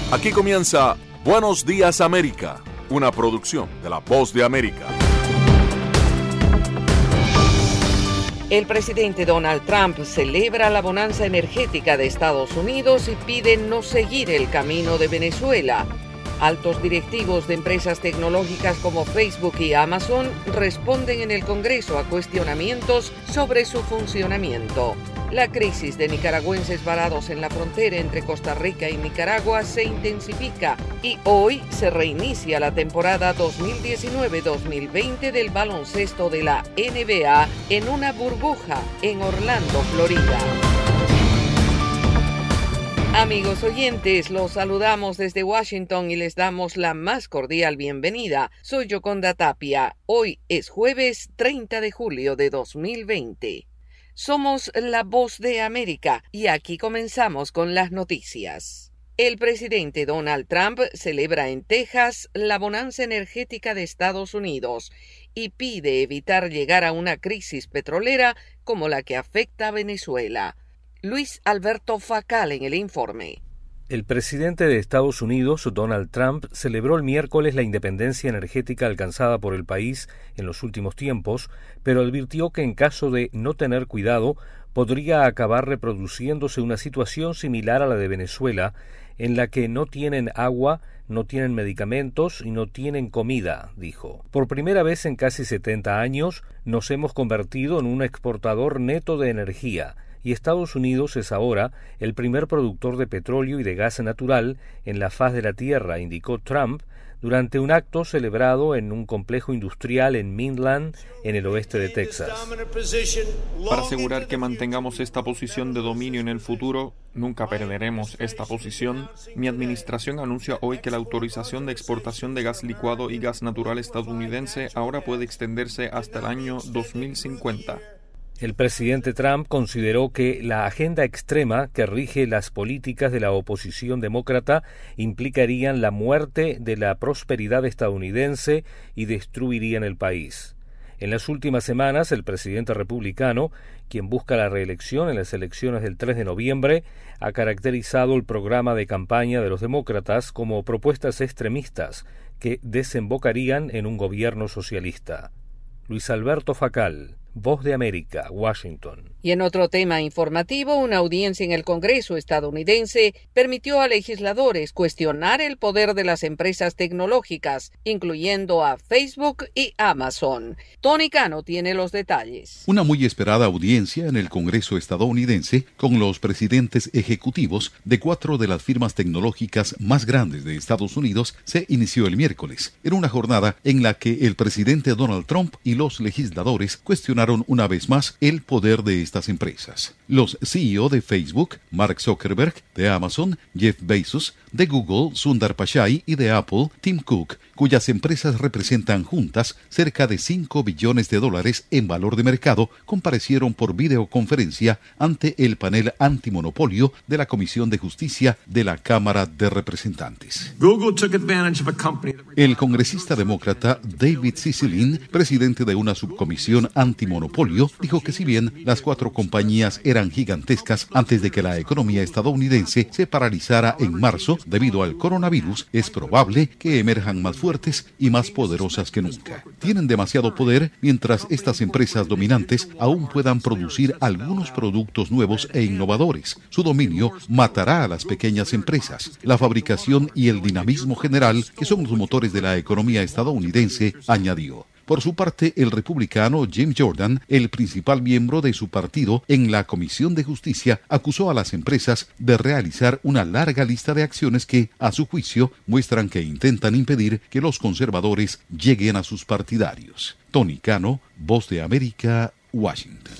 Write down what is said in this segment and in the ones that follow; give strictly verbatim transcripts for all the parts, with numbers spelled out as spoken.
Aquí comienza Buenos Días América, una producción de La Voz de América. El presidente Donald Trump celebra la bonanza energética de Estados Unidos y pide no seguir el camino de Venezuela. Altos directivos de empresas tecnológicas como Facebook y Amazon responden en el Congreso a cuestionamientos sobre su funcionamiento. La crisis de nicaragüenses varados en la frontera entre Costa Rica y Nicaragua se intensifica y hoy se reinicia la temporada dos mil diecinueve dos mil veinte del baloncesto de la N B A en una burbuja en Orlando, Florida. Amigos oyentes, los saludamos desde Washington y les damos la más cordial bienvenida. Soy Yoconda Tapia. Hoy es jueves treinta de julio de dos mil veinte. Somos La Voz de América y aquí comenzamos con las noticias. El presidente Donald Trump celebra en Texas la bonanza energética de Estados Unidos y pide evitar llegar a una crisis petrolera como la que afecta a Venezuela. Luis Alberto Facal en el informe. El presidente de Estados Unidos, Donald Trump, celebró el miércoles la independencia energética alcanzada por el país en los últimos tiempos, pero advirtió que en caso de no tener cuidado, podría acabar reproduciéndose una situación similar a la de Venezuela, en la que no tienen agua, no tienen medicamentos y no tienen comida, dijo. Por primera vez en casi setenta años, nos hemos convertido en un exportador neto de energía, y Estados Unidos es ahora el primer productor de petróleo y de gas natural en la faz de la Tierra, indicó Trump durante un acto celebrado en un complejo industrial en Midland, en el oeste de Texas. Para asegurar que mantengamos esta posición de dominio en el futuro, nunca perderemos esta posición. Mi administración anuncia hoy que la autorización de exportación de gas licuado y gas natural estadounidense ahora puede extenderse hasta el año dos mil cincuenta. El presidente Trump consideró que la agenda extrema que rige las políticas de la oposición demócrata implicarían la muerte de la prosperidad estadounidense y destruirían el país. En las últimas semanas, el presidente republicano, quien busca la reelección en las elecciones del tres de noviembre, ha caracterizado el programa de campaña de los demócratas como propuestas extremistas que desembocarían en un gobierno socialista. Luis Alberto Facal, Voz de América, Washington. Y en otro tema informativo, una audiencia en el Congreso estadounidense permitió a legisladores cuestionar el poder de las empresas tecnológicas, incluyendo a Facebook y Amazon. Tony Cano tiene los detalles. Una muy esperada audiencia en el Congreso estadounidense con los presidentes ejecutivos de cuatro de las firmas tecnológicas más grandes de Estados Unidos se inició el miércoles, en una jornada en la que el presidente Donald Trump y los legisladores cuestionaron una vez más el poder de estas empresas. Los C E O de Facebook, Mark Zuckerberg, de Amazon, Jeff Bezos, de Google, Sundar Pichai, y de Apple, Tim Cook, cuyas empresas representan juntas cerca de cinco billones de dólares en valor de mercado, comparecieron por videoconferencia ante el panel antimonopolio de la Comisión de Justicia de la Cámara de Representantes. El congresista demócrata David Cicilline, presidente de una subcomisión antimonopolio, dijo que si bien las cuatro compañías eran gigantescas antes de que la economía estadounidense se paralizara en marzo debido al coronavirus, es probable que emerjan más fuertes y más poderosas que nunca. Tienen demasiado poder mientras estas empresas dominantes aún puedan producir algunos productos nuevos e innovadores. Su dominio matará a las pequeñas empresas, la fabricación y el dinamismo general, que son los motores de la economía estadounidense, añadió. Por su parte, el republicano Jim Jordan, el principal miembro de su partido en la Comisión de Justicia, acusó a las empresas de realizar una larga lista de acciones que, a su juicio, muestran que intentan impedir que los conservadores lleguen a sus partidarios. Tony Cano, Voz de América, Washington.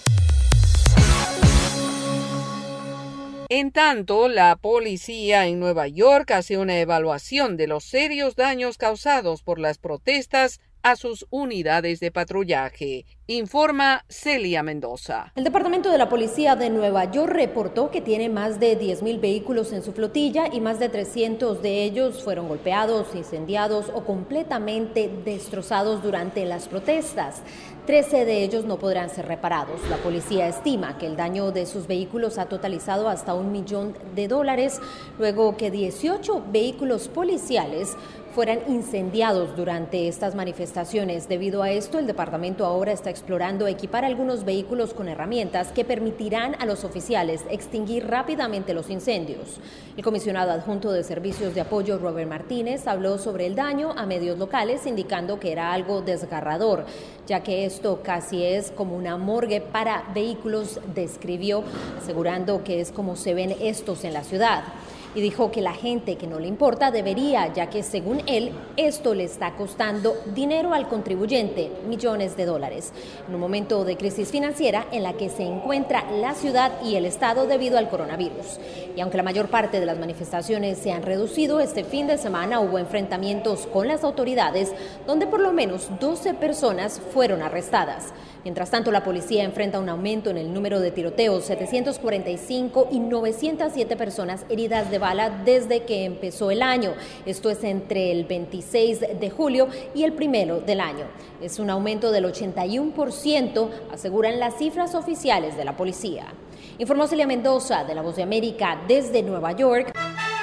En tanto, la policía en Nueva York hace una evaluación de los serios daños causados por las protestas a sus unidades de patrullaje. Informa Celia Mendoza. El Departamento de la Policía de Nueva York reportó que tiene más de diez mil vehículos en su flotilla y más de trescientos de ellos fueron golpeados, incendiados o completamente destrozados durante las protestas. trece de ellos no podrán ser reparados. La policía estima que el daño de sus vehículos ha totalizado hasta un millón de dólares, luego que dieciocho vehículos policiales fueran incendiados durante estas manifestaciones. Debido a esto, el departamento ahora está explorando equipar algunos vehículos con herramientas que permitirán a los oficiales extinguir rápidamente los incendios. El comisionado adjunto de Servicios de Apoyo, Robert Martínez, habló sobre el daño a medios locales, indicando que era algo desgarrador, ya que esto casi es como una morgue para vehículos, describió, asegurando que es como se ven estos en la ciudad. Y dijo que la gente que no le importa debería, ya que según él, esto le está costando dinero al contribuyente, millones de dólares, en un momento de crisis financiera en la que se encuentra la ciudad y el estado debido al coronavirus. Y aunque la mayor parte de las manifestaciones se han reducido, este fin de semana hubo enfrentamientos con las autoridades, donde por lo menos doce personas fueron arrestadas. Mientras tanto, la policía enfrenta un aumento en el número de tiroteos, setecientos cuarenta y cinco y novecientas siete personas heridas de bala desde que empezó el año. Esto es entre el veintiséis de julio y el primero del año. Es un aumento del ochenta y uno por ciento, aseguran las cifras oficiales de la policía. Informó Celia Mendoza, de La Voz de América, desde Nueva York.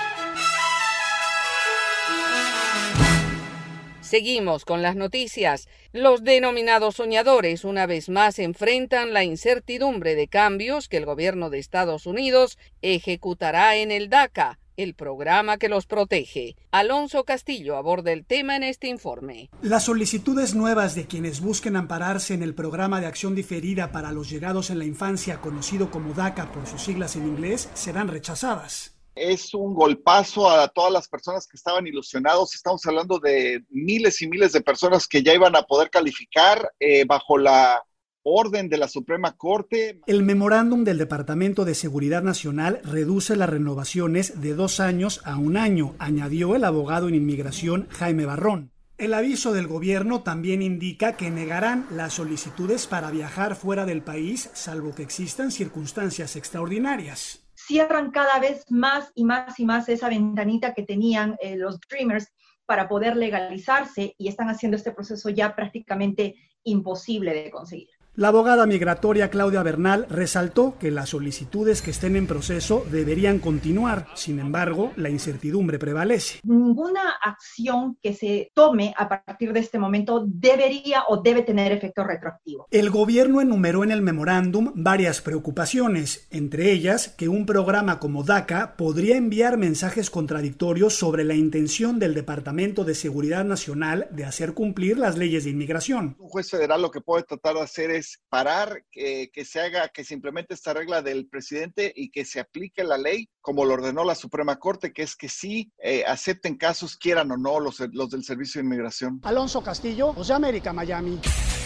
Seguimos con las noticias. Los denominados soñadores una vez más enfrentan la incertidumbre de cambios que el gobierno de Estados Unidos ejecutará en el DACA, el programa que los protege. Alonso Castillo aborda el tema en este informe. Las solicitudes nuevas de quienes busquen ampararse en el programa de acción diferida para los llegados en la infancia, conocido como DACA por sus siglas en inglés, serán rechazadas. Es un golpazo a todas las personas que estaban ilusionados. Estamos hablando de miles y miles de personas que ya iban a poder calificar eh, bajo la orden de la Suprema Corte. El memorándum del Departamento de Seguridad Nacional reduce las renovaciones de dos años a un año, añadió el abogado en inmigración Jaime Barrón. El aviso del gobierno también indica que negarán las solicitudes para viajar fuera del país, salvo que existan circunstancias extraordinarias. Cierran cada vez más y más y más esa ventanita que tenían eh, los Dreamers para poder legalizarse y están haciendo este proceso ya prácticamente imposible de conseguir. La abogada migratoria Claudia Bernal resaltó que las solicitudes que estén en proceso deberían continuar. Sin embargo, la incertidumbre prevalece. Ninguna acción que se tome a partir de este momento debería o debe tener efecto retroactivo. El gobierno enumeró en el memorándum varias preocupaciones, entre ellas que un programa como DACA podría enviar mensajes contradictorios sobre la intención del Departamento de Seguridad Nacional de hacer cumplir las leyes de inmigración. Un juez federal lo que puede tratar de hacer es parar, que, que se haga, que se implemente esta regla del presidente y que se aplique la ley como lo ordenó la Suprema Corte, que es que sí eh, acepten casos, quieran o no, los, los del Servicio de Inmigración. Alonso Castillo, Voz de América, Miami.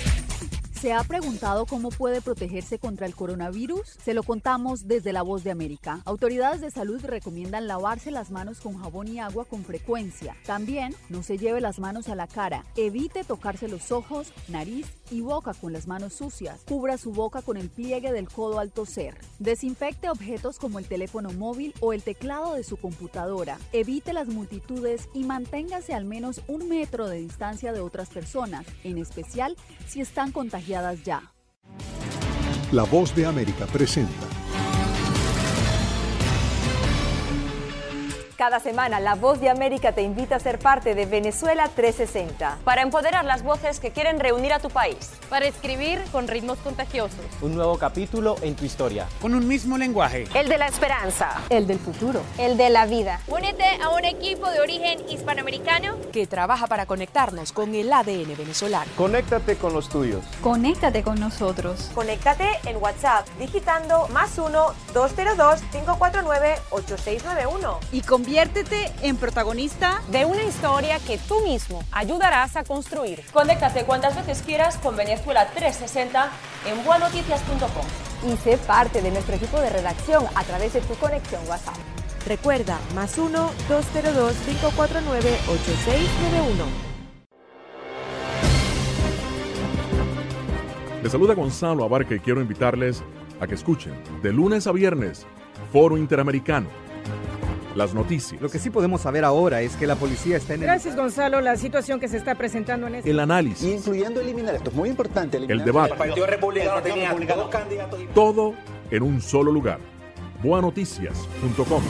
¿Se ha preguntado cómo puede protegerse contra el coronavirus? Se lo contamos desde La Voz de América. Autoridades de salud recomiendan lavarse las manos con jabón y agua con frecuencia. También no se lleve las manos a la cara. Evite tocarse los ojos, nariz y boca con las manos sucias. Cubra su boca con el pliegue del codo al toser. Desinfecte objetos como el teléfono móvil o el teclado de su computadora. Evite las multitudes y manténgase al menos un metro de distancia de otras personas, en especial si están contagiadas ya. La Voz de América presenta. Cada semana, La Voz de América te invita a ser parte de Venezuela trescientos sesenta. Para empoderar las voces que quieren reunir a tu país. Para escribir con ritmos contagiosos. Un nuevo capítulo en tu historia. Con un mismo lenguaje. El de la esperanza. El del futuro. El de la vida. Únete a un equipo de origen hispanoamericano que trabaja para conectarnos con el A D N venezolano. Conéctate con los tuyos. Conéctate con nosotros. Conéctate en WhatsApp digitando más uno, dos cero dos, cinco cuatro nueve, ocho seis nueve uno. Y con Conviértete en protagonista de una historia que tú mismo ayudarás a construir. Conéctate cuantas veces quieras con Venezuela trescientos sesenta en bua noticias punto com. Y sé parte de nuestro equipo de redacción a través de tu conexión WhatsApp. Recuerda, más uno, dos cero dos, cinco cuatro nueve, ocho seis nueve uno. Les saluda Gonzalo Abarca y quiero invitarles a que escuchen de lunes a viernes Foro Interamericano. Las noticias. Lo que sí podemos saber ahora es que la policía está en el... Gracias, Gonzalo. La situación que se está presentando en este... El análisis. Incluyendo eliminar, esto es muy importante. El debate. El Partido Republicano tenía dos candidatos. Todo en un solo lugar. boa noticias punto com.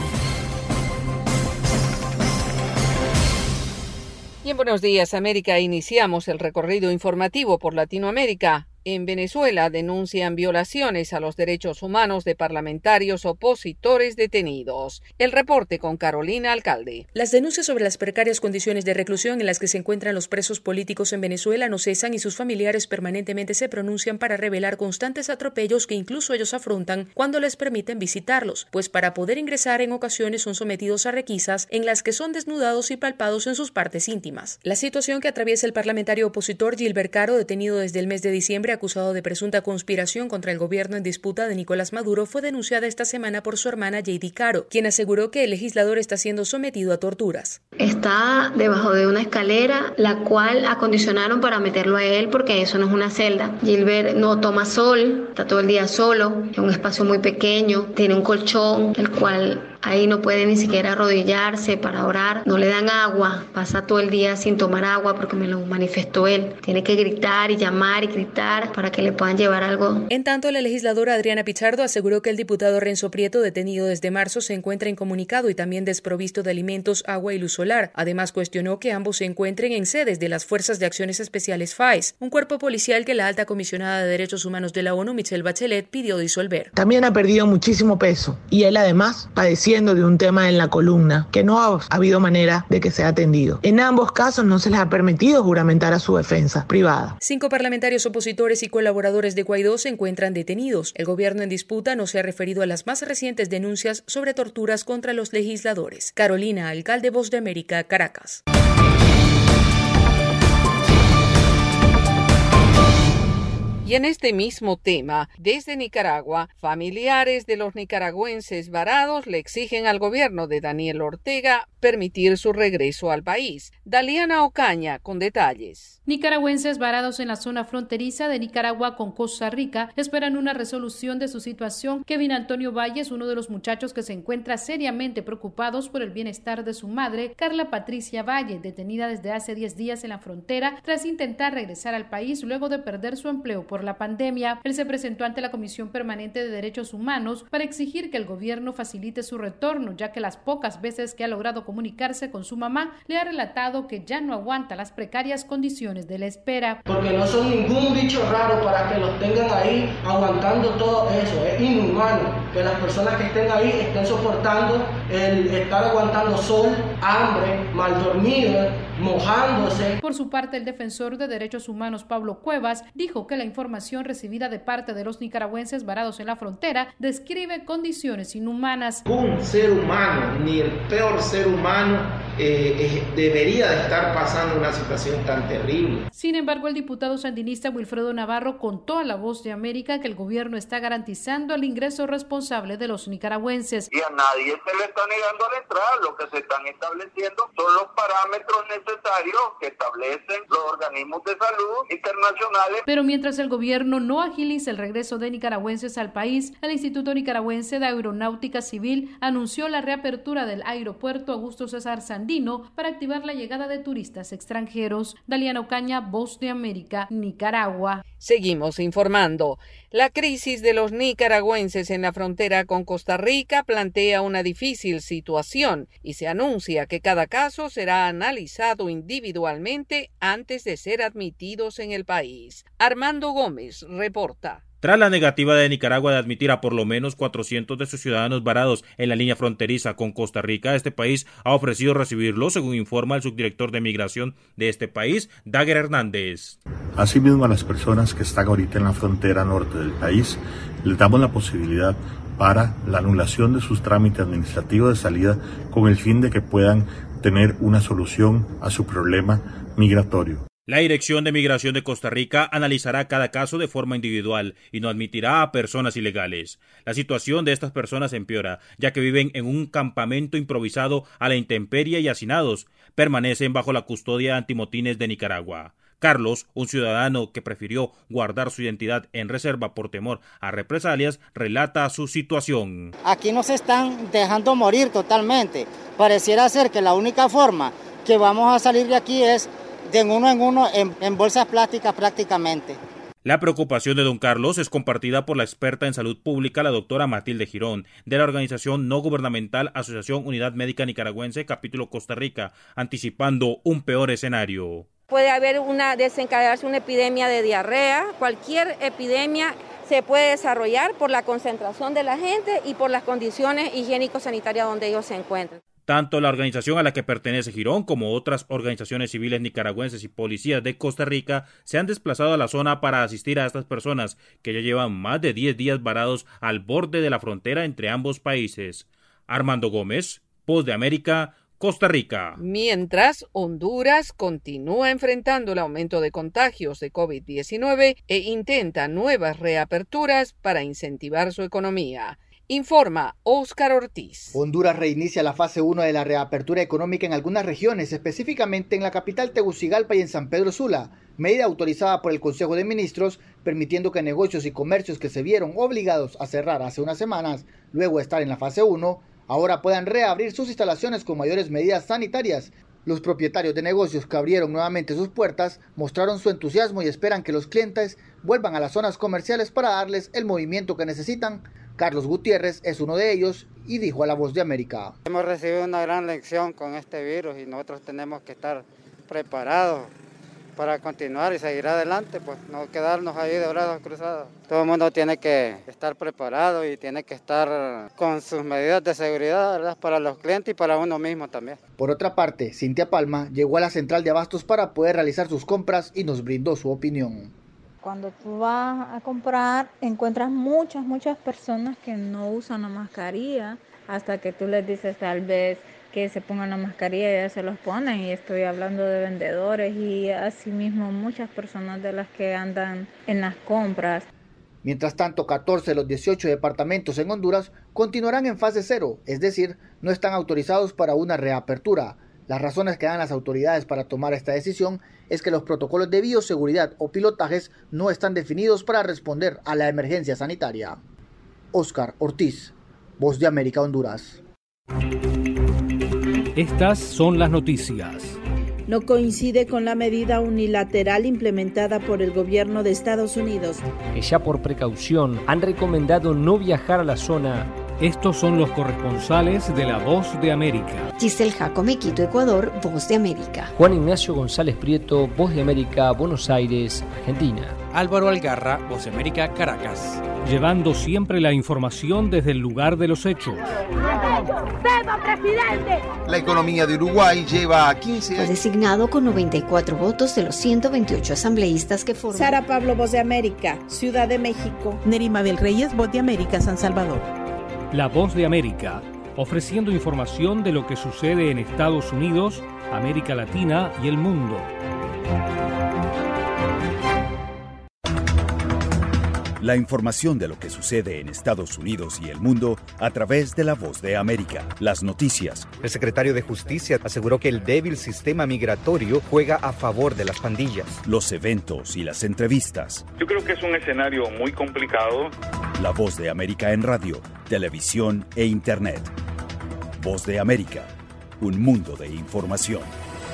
Y en Buenos Días, América, iniciamos el recorrido informativo por Latinoamérica. En Venezuela denuncian violaciones a los derechos humanos de parlamentarios opositores detenidos. El reporte con Carolina Alcalde. Las denuncias sobre las precarias condiciones de reclusión en las que se encuentran los presos políticos en Venezuela no cesan y sus familiares permanentemente se pronuncian para revelar constantes atropellos que incluso ellos afrontan cuando les permiten visitarlos, pues para poder ingresar en ocasiones son sometidos a requisas en las que son desnudados y palpados en sus partes íntimas. La situación que atraviesa el parlamentario opositor Gilbert Caro, detenido desde el mes de diciembre acusado de presunta conspiración contra el gobierno en disputa de Nicolás Maduro, fue denunciada esta semana por su hermana J D Caro, quien aseguró que el legislador está siendo sometido a torturas. Está debajo de una escalera, la cual acondicionaron para meterlo a él porque eso no es una celda. Gilbert no toma sol, está todo el día solo, en un espacio muy pequeño, tiene un colchón, el cual ahí no puede ni siquiera arrodillarse para orar, no le dan agua, pasa todo el día sin tomar agua porque me lo manifestó él. Tiene que gritar y llamar y gritar para que le puedan llevar algo. En tanto, la legisladora Adriana Pichardo aseguró que el diputado Renzo Prieto, detenido desde marzo, se encuentra incomunicado y también desprovisto de alimentos, agua y luz solar. Además, cuestionó que ambos se encuentren en sedes de las Fuerzas de Acciones Especiales F A E S, un cuerpo policial que la alta comisionada de Derechos Humanos de la ONU, Michelle Bachelet, pidió disolver. También ha perdido muchísimo peso y él además padeció de un tema en la columna que no ha habido manera de que sea atendido. En ambos casos no se les ha permitido juramentar a su defensa privada. Cinco parlamentarios opositores y colaboradores de Guaidó se encuentran detenidos. El gobierno en disputa no se ha referido a las más recientes denuncias sobre torturas contra los legisladores. Carolina Alcalde, Voz de América, Caracas. Y en este mismo tema, desde Nicaragua, familiares de los nicaragüenses varados le exigen al gobierno de Daniel Ortega permitir su regreso al país. Daliana Ocaña con detalles. Nicaragüenses varados en la zona fronteriza de Nicaragua con Costa Rica esperan una resolución de su situación. Kevin Antonio Valle es uno de los muchachos que se encuentra seriamente preocupados por el bienestar de su madre, Carla Patricia Valle, detenida desde hace diez días en la frontera tras intentar regresar al país luego de perder su empleo por la pandemia. Él se presentó ante la Comisión Permanente de Derechos Humanos para exigir que el gobierno facilite su retorno, ya que las pocas veces que ha logrado comunicarse con su mamá le ha relatado que ya no aguanta las precarias condiciones de la espera. Porque no son ningún bicho raro para que los tengan ahí aguantando todo eso. Es inhumano que las personas que estén ahí estén soportando el estar aguantando sol, hambre, mal dormido, mojándose. Por su parte, el defensor de derechos humanos Pablo Cuevas dijo que la información recibida de parte de los nicaragüenses varados en la frontera describe condiciones inhumanas. Un ser humano, ni el peor ser humano, eh, eh, debería de estar pasando una situación tan terrible. Sin embargo, el diputado sandinista Wilfredo Navarro contó a La Voz de América que el gobierno está garantizando el ingreso responsable de los nicaragüenses. Y a nadie se le está negando la entrada. Lo que se están estableciendo son los parámetros necesarios que establecen los organismos de salud internacionales. Pero mientras el gobierno no agiliza el regreso de nicaragüenses al país, el Instituto Nicaragüense de Aeronáutica Civil anunció la reapertura del aeropuerto Augusto César Sandino para activar la llegada de turistas extranjeros. Daliana Ocaña, Voz de América, Nicaragua. Seguimos informando. La crisis de los nicaragüenses en la frontera con Costa Rica plantea una difícil situación y se anuncia que cada caso será analizado individualmente antes de ser admitidos en el país. Armando Gómez reporta. Tras la negativa de Nicaragua de admitir a por lo menos cuatrocientos de sus ciudadanos varados en la línea fronteriza con Costa Rica, este país ha ofrecido recibirlos, según informa el subdirector de migración de este país, Daguer Hernández. Asimismo, a las personas que están ahorita en la frontera norte del país, les damos la posibilidad para la anulación de sus trámites administrativos de salida con el fin de que puedan tener una solución a su problema migratorio. La Dirección de Migración de Costa Rica analizará cada caso de forma individual y no admitirá a personas ilegales. La situación de estas personas empeora, ya que viven en un campamento improvisado a la intemperie y hacinados. Permanecen bajo la custodia antimotines de Nicaragua. Carlos, un ciudadano que prefirió guardar su identidad en reserva por temor a represalias, relata su situación. Aquí nos están dejando morir totalmente. Pareciera ser que la única forma que vamos a salir de aquí es de uno en uno en, en bolsas plásticas prácticamente. La preocupación de don Carlos es compartida por la experta en salud pública, la doctora Matilde Girón, de la organización no gubernamental Asociación Unidad Médica Nicaragüense, capítulo Costa Rica, anticipando un peor escenario. Puede haber una desencadenarse una epidemia de diarrea, cualquier epidemia se puede desarrollar por la concentración de la gente y por las condiciones higiénico-sanitarias donde ellos se encuentran. Tanto la organización a la que pertenece Girón como otras organizaciones civiles nicaragüenses y policías de Costa Rica se han desplazado a la zona para asistir a estas personas que ya llevan más de diez días varados al borde de la frontera entre ambos países. Armando Gómez, Voz de América, Costa Rica. Mientras, Honduras continúa enfrentando el aumento de contagios de COVID diecinueve e intenta nuevas reaperturas para incentivar su economía. Informa Óscar Ortiz. Honduras reinicia la fase uno de la reapertura económica en algunas regiones, específicamente en la capital Tegucigalpa y en San Pedro Sula, medida autorizada por el Consejo de Ministros, permitiendo que negocios y comercios que se vieron obligados a cerrar hace unas semanas, luego de estar en la fase uno, ahora puedan reabrir sus instalaciones con mayores medidas sanitarias. Los propietarios de negocios que abrieron nuevamente sus puertas mostraron su entusiasmo y esperan que los clientes vuelvan a las zonas comerciales para darles el movimiento que necesitan. Carlos Gutiérrez es uno de ellos y dijo a La Voz de América: Hemos recibido una gran lección con este virus y nosotros tenemos que estar preparados para continuar y seguir adelante, pues no quedarnos ahí de brazos cruzados. Todo el mundo tiene que estar preparado y tiene que estar con sus medidas de seguridad, ¿verdad?, para los clientes y para uno mismo también. Por otra parte, Cintia Palma llegó a la central de abastos para poder realizar sus compras y nos brindó su opinión. Cuando tú vas a comprar, encuentras muchas, muchas personas que no usan la mascarilla, hasta que tú les dices tal vez que se pongan la mascarilla y ya se los ponen, y estoy hablando de vendedores y asimismo muchas personas de las que andan en las compras. Mientras tanto, catorce de los dieciocho departamentos en Honduras continuarán en fase cero, es decir, no están autorizados para una reapertura. Las razones que dan las autoridades para tomar esta decisión es que los protocolos de bioseguridad o pilotajes no están definidos para responder a la emergencia sanitaria. Óscar Ortiz, Voz de América, Honduras. Estas son las noticias. No coincide con la medida unilateral implementada por el gobierno de Estados Unidos, que ya por precaución han recomendado no viajar a la zona. Estos son los corresponsales de La Voz de América. Giselle Jacome, Quito, Ecuador, Voz de América. Juan Ignacio González Prieto, Voz de América, Buenos Aires, Argentina. Álvaro Algarra, Voz de América, Caracas. Llevando siempre la información desde el lugar de los hechos. ¡Presidente! La economía de Uruguay lleva a quince años. Fue designado con noventa y cuatro votos de los ciento veintiocho asambleístas que forman. Sara Pablo, Voz de América, Ciudad de México. Nerima del Reyes, Voz de América, San Salvador. La Voz de América, ofreciendo información de lo que sucede en Estados Unidos, América Latina y el mundo. La información de lo que sucede en Estados Unidos y el mundo a través de La Voz de América. Las noticias. El secretario de Justicia aseguró que el débil sistema migratorio juega a favor de las pandillas. Los eventos y las entrevistas. Yo creo que es un escenario muy complicado. La Voz de América en radio, televisión e internet. Voz de América, un mundo de información.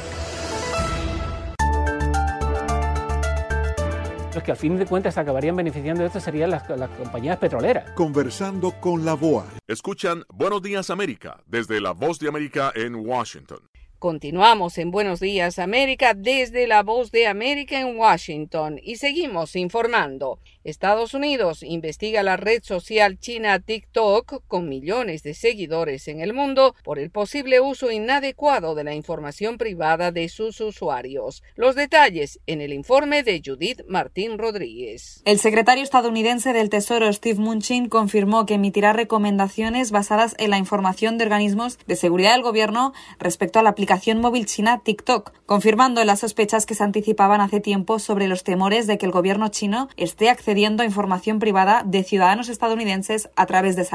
Los que al fin de cuentas acabarían beneficiando de esto serían las, las compañías petroleras. Conversando con la B O A. Escuchan Buenos Días América desde La Voz de América en Washington. Continuamos en Buenos Días América desde La Voz de América en Washington y seguimos informando. Estados Unidos investiga la red social china TikTok con millones de seguidores en el mundo por el posible uso inadecuado de la información privada de sus usuarios. Los detalles en el informe de Judith Martín Rodríguez. El secretario estadounidense del Tesoro Steve Mnuchin confirmó que emitirá recomendaciones basadas en la información de organismos de seguridad del gobierno respecto a la aplicación móvil china TikTok, confirmando las sospechas que se anticipaban hace tiempo sobre los temores de que el gobierno chino esté accediendo a información privada de ciudadanos estadounidenses a través de esa red.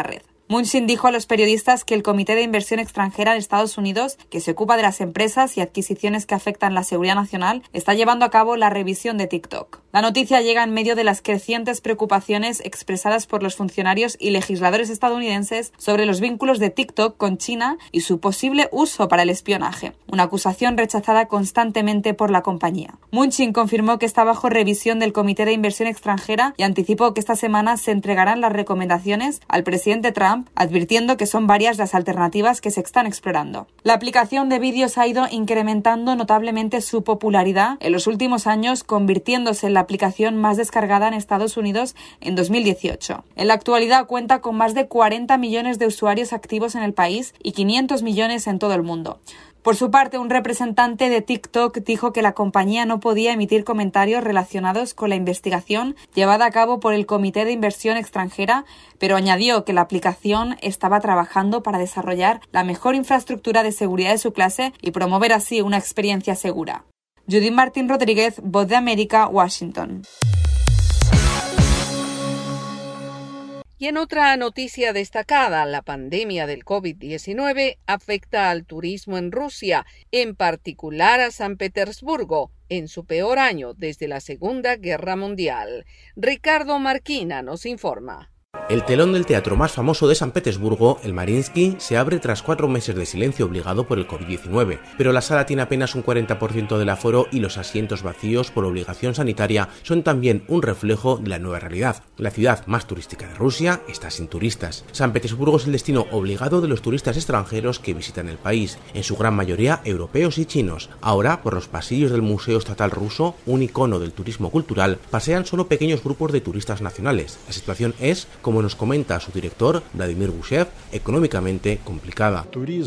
Mnuchin dijo a los periodistas que el Comité de Inversión Extranjera de Estados Unidos, que se ocupa de las empresas y adquisiciones que afectan la seguridad nacional, está llevando a cabo la revisión de TikTok. La noticia llega en medio de las crecientes preocupaciones expresadas por los funcionarios y legisladores estadounidenses sobre los vínculos de TikTok con China y su posible uso para el espionaje, una acusación rechazada constantemente por la compañía. Mnuchin confirmó que está bajo revisión del Comité de Inversión Extranjera y anticipó que esta semana se entregarán las recomendaciones al presidente Trump, advirtiendo que son varias las alternativas que se están explorando. La aplicación de vídeos ha ido incrementando notablemente su popularidad en los últimos años, convirtiéndose en la aplicación más descargada en Estados Unidos en dos mil dieciocho. En la actualidad cuenta con más de cuarenta millones de usuarios activos en el país y quinientos millones en todo el mundo. Por su parte, un representante de TikTok dijo que la compañía no podía emitir comentarios relacionados con la investigación llevada a cabo por el Comité de Inversión Extranjera, pero añadió que la aplicación estaba trabajando para desarrollar la mejor infraestructura de seguridad de su clase y promover así una experiencia segura. Judith Martín Rodríguez, Voz de América, Washington. Y en otra noticia destacada, la pandemia del COVID diecinueve afecta al turismo en Rusia, en particular a San Petersburgo, en su peor año desde la Segunda Guerra Mundial. Ricardo Marquina nos informa. El telón del teatro más famoso de San Petersburgo, el Mariinsky, se abre tras cuatro meses de silencio obligado por el COVID diecinueve, pero la sala tiene apenas un cuarenta por ciento del aforo y los asientos vacíos por obligación sanitaria son también un reflejo de la nueva realidad. La ciudad más turística de Rusia está sin turistas. San Petersburgo es el destino obligado de los turistas extranjeros que visitan el país, en su gran mayoría europeos y chinos. Ahora, por los pasillos del Museo Estatal Ruso, un icono del turismo cultural, pasean solo pequeños grupos de turistas nacionales. La situación es, como nos comenta su director, Vladimir Gushev, económicamente complicada.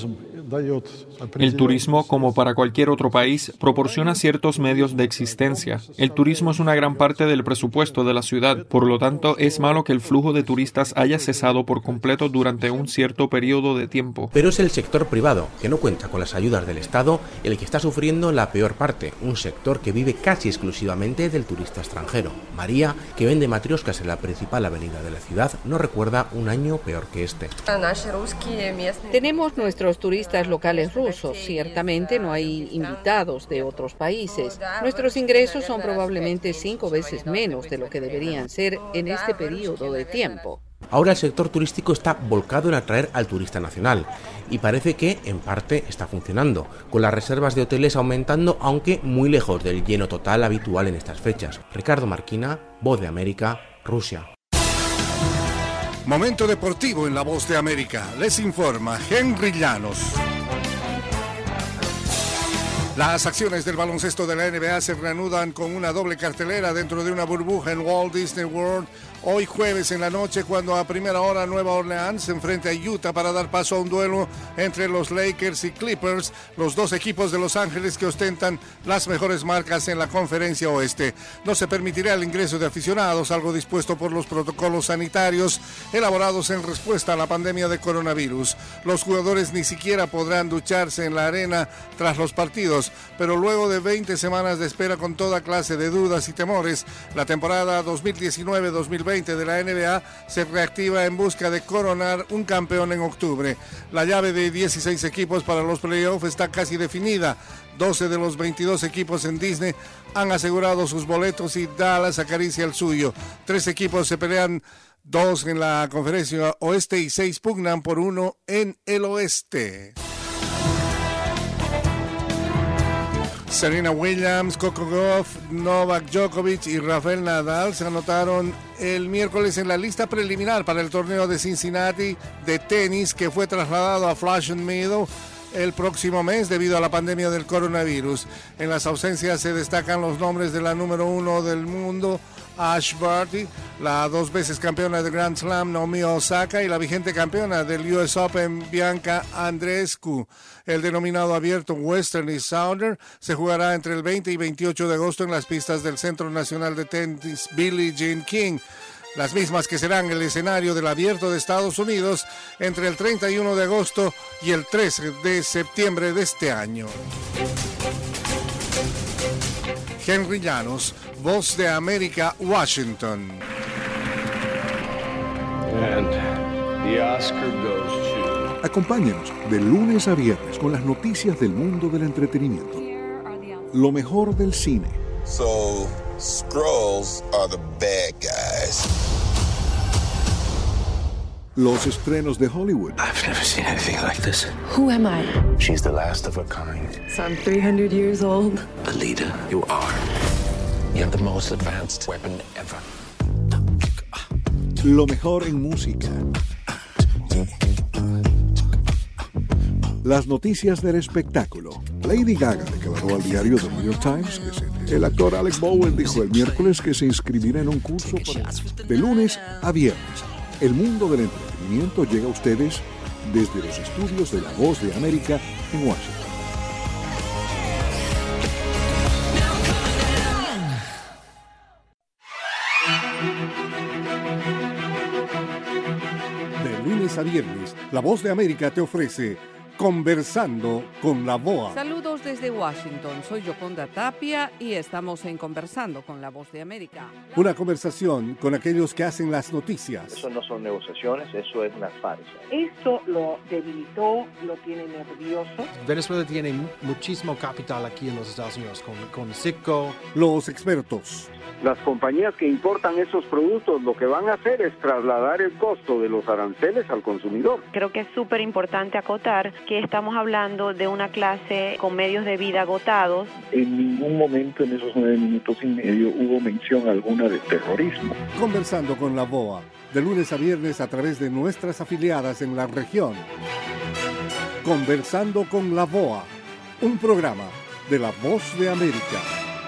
El turismo, como para cualquier otro país, proporciona ciertos medios de existencia. El turismo es una gran parte del presupuesto de la ciudad, por lo tanto, es malo que el flujo de turistas haya cesado por completo durante un cierto periodo de tiempo. Pero es el sector privado, que no cuenta con las ayudas del Estado, el que está sufriendo la peor parte, un sector que vive casi exclusivamente del turista extranjero. María, que vende matrioscas en la principal avenida de la ciudad, no recuerda un año peor que este. Tenemos nuestros turistas locales rusos, ciertamente no hay invitados de otros países. Nuestros ingresos son probablemente cinco veces menos de lo que deberían ser en este periodo de tiempo. Ahora el sector turístico está volcado en atraer al turista nacional y parece que en parte está funcionando, con las reservas de hoteles aumentando, aunque muy lejos del lleno total habitual en estas fechas. Ricardo Marquina, Voz de América, Rusia. Momento deportivo en La Voz de América. Les informa Henry Llanos. Las acciones del baloncesto de la N B A se reanudan con una doble cartelera dentro de una burbuja en Walt Disney World. Hoy jueves en la noche, cuando a primera hora Nueva Orleans se enfrenta a Utah para dar paso a un duelo entre los Lakers y Clippers, los dos equipos de Los Ángeles que ostentan las mejores marcas en la conferencia oeste. No se permitirá el ingreso de aficionados, algo dispuesto por los protocolos sanitarios elaborados en respuesta a la pandemia de coronavirus. Los jugadores ni siquiera podrán ducharse en la arena tras los partidos, pero luego de veinte semanas de espera con toda clase de dudas y temores, la temporada dos mil diecinueve dos mil veinte de la N B A se reactiva en busca de coronar un campeón en octubre. La llave de dieciséis equipos para los playoffs está casi definida. doce de los veintidós equipos en Disney han asegurado sus boletos y Dallas acaricia el suyo. Tres equipos se pelean, dos en la conferencia oeste y seis pugnan por uno en el oeste. Serena Williams, Coco Gauff, Novak Djokovic y Rafael Nadal se anotaron el miércoles en la lista preliminar para el torneo de Cincinnati de tenis, que fue trasladado a Flushing Meadows el próximo mes debido a la pandemia del coronavirus. En las ausencias se destacan los nombres de la número uno del mundo, Ash Barty, la dos veces campeona de Grand Slam Naomi Osaka y la vigente campeona del U S Open Bianca Andreescu. El denominado abierto Western y Southern se jugará entre el veinte y veintiocho de agosto en las pistas del Centro Nacional de Tenis Billie Jean King, las mismas que serán el escenario del Abierto de Estados Unidos entre el treinta y uno de agosto y el tres de septiembre de este año. Henry Llanos, Voz de América, Washington. And The Oscar goes to... Acompáñenos de lunes a viernes con las noticias del mundo del entretenimiento. Lo mejor del cine. So, Skrulls are the bad guys. Los estrenos de Hollywood. I've never seen anything like this. Who am I? She's the last of her kind. So I'm three hundred years old. Alita, you are. You have the most advanced weapon ever. Lo mejor en música. Las noticias del espectáculo. Lady Gaga declaró al diario The New York Times que se... El actor Alec Baldwin dijo el miércoles que se inscribirá en un curso para... de lunes a viernes. El mundo del entretenimiento llega a ustedes desde los estudios de La Voz de América en Washington. De lunes a viernes, La Voz de América te ofrece Conversando con la V O A. Saludos desde Washington, soy Yoconda Tapia y estamos en Conversando con la Voz de América. Una conversación con aquellos que hacen las noticias. Eso no son negociaciones, eso es una farsa. Esto lo debilitó, lo tiene nervioso. Venezuela tiene muchísimo capital aquí en los Estados Unidos, con, con Citgo. Los expertos. Las compañías que importan esos productos lo que van a hacer es trasladar el costo de los aranceles al consumidor. Creo que es súper importante acotar que estamos hablando de una clase con medios de vida agotados. En ningún momento en esos nueve minutos y medio hubo mención alguna de terrorismo. Conversando con la V O A, de lunes a viernes a través de nuestras afiliadas en la región. Conversando con la V O A, un programa de La Voz de América.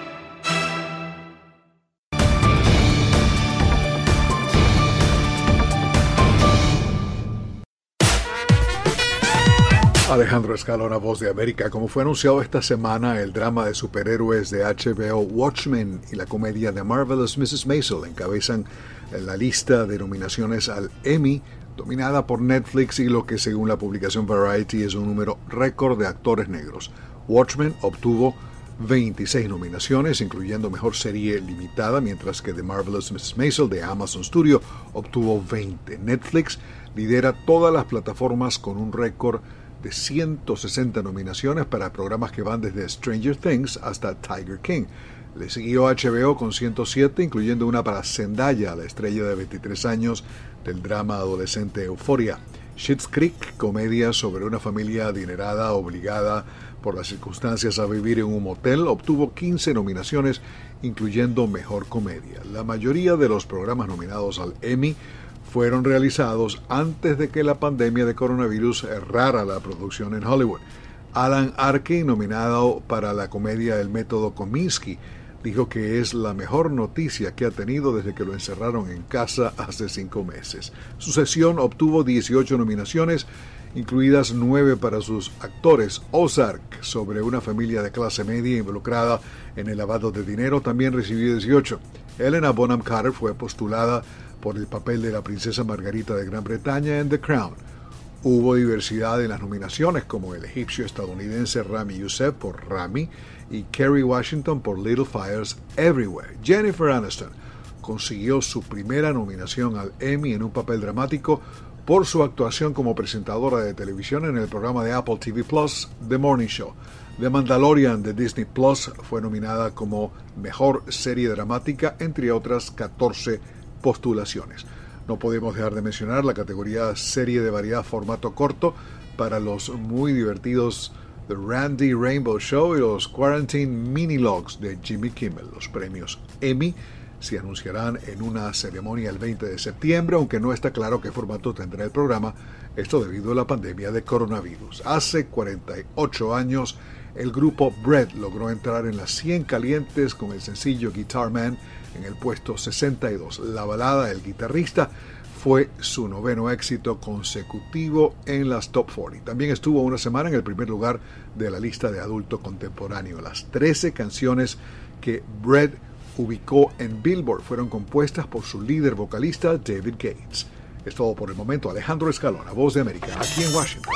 Alejandro Escalona, Voz de América. Como fue anunciado esta semana, el drama de superhéroes de H B O Watchmen y la comedia The Marvelous missus Maisel encabezan la lista de nominaciones al Emmy, dominada por Netflix y lo que según la publicación Variety es un número récord de actores negros. Watchmen obtuvo veintiséis nominaciones, incluyendo Mejor Serie Limitada, mientras que The Marvelous missus Maisel de Amazon Studio obtuvo veinte. Netflix lidera todas las plataformas con un récord de ciento sesenta nominaciones para programas que van desde Stranger Things hasta Tiger King. Le siguió H B O con ciento siete, incluyendo una para Zendaya, la estrella de veintitrés años del drama adolescente Euphoria. Schitt's Creek, comedia sobre una familia adinerada obligada por las circunstancias a vivir en un motel, obtuvo quince nominaciones, incluyendo Mejor Comedia. La mayoría de los programas nominados al Emmy fueron realizados antes de que la pandemia de coronavirus errara la producción en Hollywood. Alan Arkin, nominado para la comedia El Método Kominsky, dijo que es la mejor noticia que ha tenido desde que lo encerraron en casa hace cinco meses. Su sesión obtuvo dieciocho nominaciones, incluidas nueve para sus actores. Ozark, sobre una familia de clase media involucrada en el lavado de dinero, también recibió dieciocho. Helena Bonham Carter fue postulada por el papel de la princesa Margarita de Gran Bretaña en The Crown. Hubo diversidad en las nominaciones, como el egipcio-estadounidense Rami Youssef por Rami y Kerry Washington por Little Fires Everywhere. Jennifer Aniston consiguió su primera nominación al Emmy en un papel dramático por su actuación como presentadora de televisión en el programa de Apple T V Plus, The Morning Show. The Mandalorian de Disney Plus fue nominada como Mejor Serie Dramática, entre otras catorce postulaciones. No podemos dejar de mencionar la categoría Serie de Variedad Formato Corto para los muy divertidos The Randy Rainbow Show y los Quarantine Minilogs de Jimmy Kimmel. Los premios Emmy se anunciarán en una ceremonia el veinte de septiembre, aunque no está claro qué formato tendrá el programa, esto debido a la pandemia de coronavirus. Hace cuarenta y ocho años, el grupo Bread logró entrar en las cien calientes con el sencillo Guitar Man en el puesto sesenta y dos. La balada El Guitarrista fue su noveno éxito consecutivo en las Top cuarenta. También estuvo una semana en el primer lugar de la lista de adulto contemporáneo. Las trece canciones que Bread ubicó en Billboard fueron compuestas por su líder vocalista David Gates. Es todo por el momento. Alejandro Escalona, Voz de América, aquí en Washington.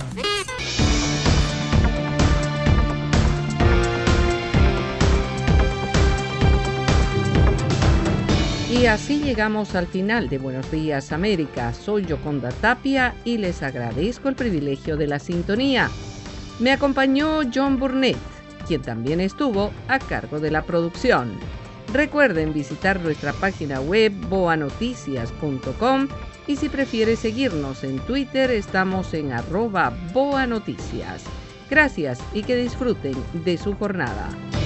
Y así llegamos al final de Buenos Días América. Soy Yoconda Tapia y les agradezco el privilegio de la sintonía. Me acompañó John Burnett, quien también estuvo a cargo de la producción. Recuerden visitar nuestra página web boa noticias punto com y si prefiere seguirnos en Twitter estamos en arroba boanoticias. Gracias y que disfruten de su jornada.